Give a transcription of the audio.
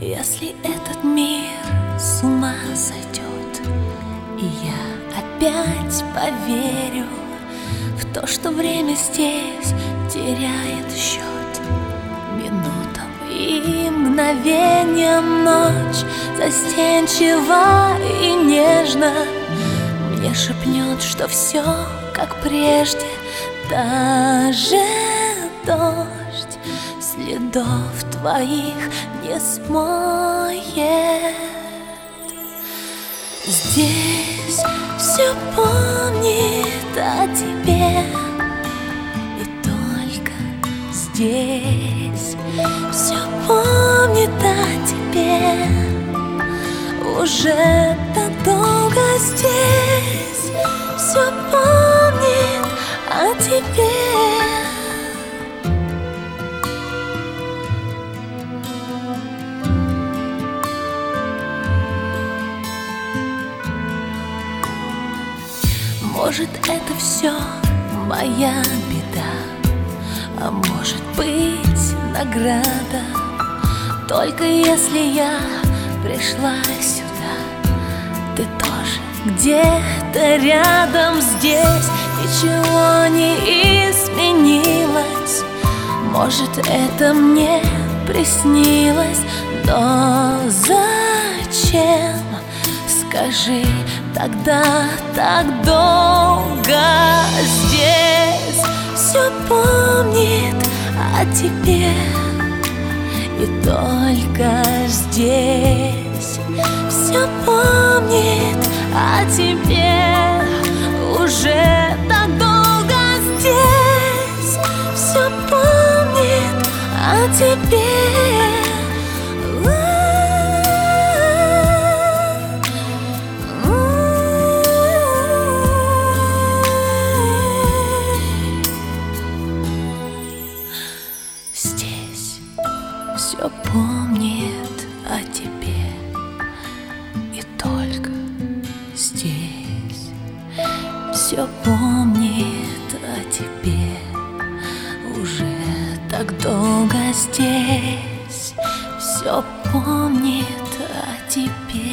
Если этот мир с ума сойдет, и я опять поверю в то, что время здесь теряет счет минутам и мгновениям, ночь застенчива и нежно мне шепнет, что все как прежде, даже дождь следов твоих не смоет. Здесь все помнит о тебе, и только здесь все помнит о тебе. Уже так долго здесь все помнит о тебе. Может, это все моя беда, а может быть награда. Только если я пришла сюда, ты тоже где-то рядом. Здесь ничего не изменилось. Может, это мне приснилось, но зачем? Скажи, тогда так долго. Здесь все помнит о тебе, и только здесь все помнит о тебе. Уже так долго здесь все помнит о тебе. Все помнит о тебе, и только здесь все помнит о тебе. Уже так долго здесь все помнит о тебе.